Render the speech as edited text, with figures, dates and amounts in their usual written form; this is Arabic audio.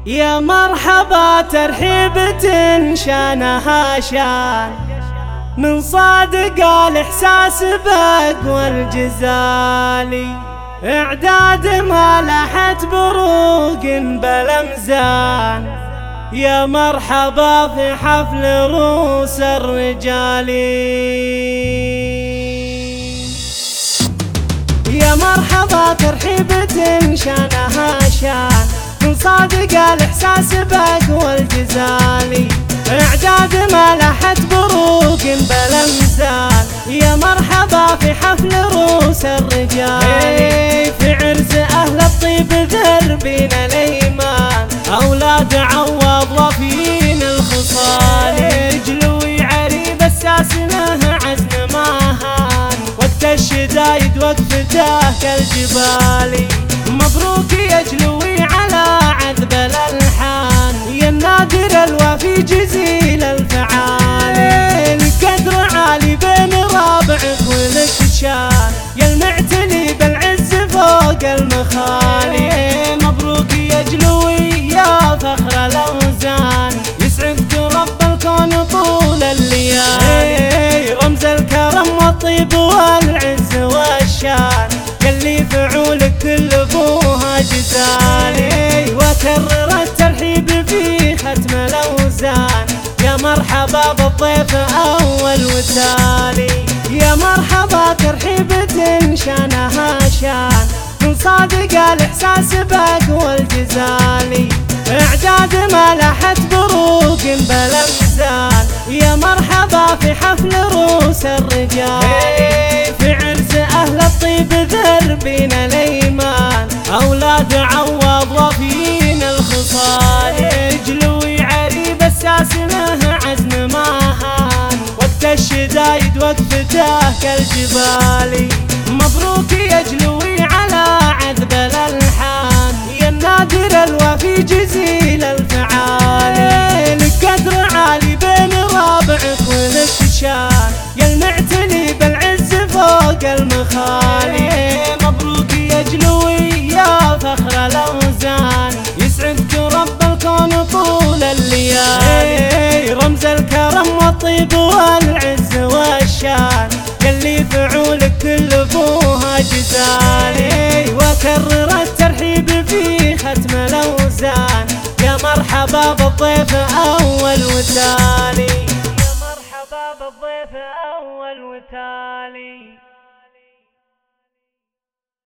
يا مرحبا ترحيبة شانها شان من صادق الإحساس بأقوى الجزالي، إعداد ما لاحت بروق بالأمزان. يا مرحبا في حفل روس الرجالي، يا مرحبا ترحيبة شانها شان من صادق الإحساس بأقوى الجزالي، إعداد ما لاحت بروق بالأمثال. يا مرحبا في حفل روس الرجال، في عرس أهل الطيب ذربين الأيمان، أولاد عوض وفين الخصال، جلوي عريب الساسنه عزم ماهان، وقت الشدايد وقفته كالجبال. مبروك يا جلوي على عذب الألحان، يا النادر الوفي جزيل الفعال، القدر عالي بين رابعك ولك شان، يا المعتلي بالعز فوق المخالي. مبروك يا جلوي يا فخر الأوزان، يسعدك رب الكون طول الليالي، رمز الكرم والطيب والعز والشان، يلي فعولك كل ابوها جزالي. وكرر الترحيب في ختم الاوزان، يا مرحبا بالضيف اول وتالي. يا مرحبا ترحيبة شانها شان من صادق الاحساس باقوى الجزالي، اعداد ما لاحت بروق بالامثال. يا مرحبا في حفل روس الرجال، في عرس اهل الطيب ذربين الايمان، اولاد عوض وفين الخصال، جلوي عريب الساسنه عزم ماهان، وقت الشدايد وقفته كالجبال. مبروك يا جلوي على عذب الالحان، يا النادر الوفي جزيل الفعال، القدر عالي بين رابعك ولك شان، يا المعتلي بالعز فوق المخالي. مبروك يا جلوي يا فخر الأوزان، يسعدك رب الكون طول الليالي، رمز الكرم والطيب والعز والشان، يلي فعولك كل ابوها جزالي. وكرر الترحيب في ختم الاوزان، يا مرحبا بالضيف اول وتالي، يا مرحبا بالضيف اول وتالي.